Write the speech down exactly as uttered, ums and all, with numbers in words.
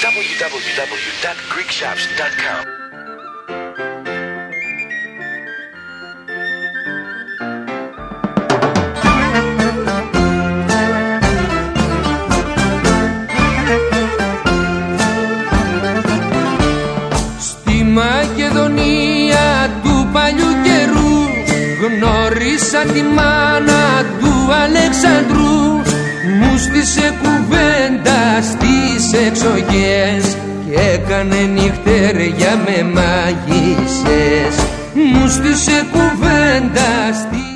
double-u double-u double-u dot greek shops dot com. Στη Μακεδονία του παλιού καιρού γνώρισα τη μάνα του Αλεξανδρού. Μου στήσε κουβέντα στις εξοχές και έκανε νυχτέρια με μάγισσες. Μου στήσε κουβέντα στις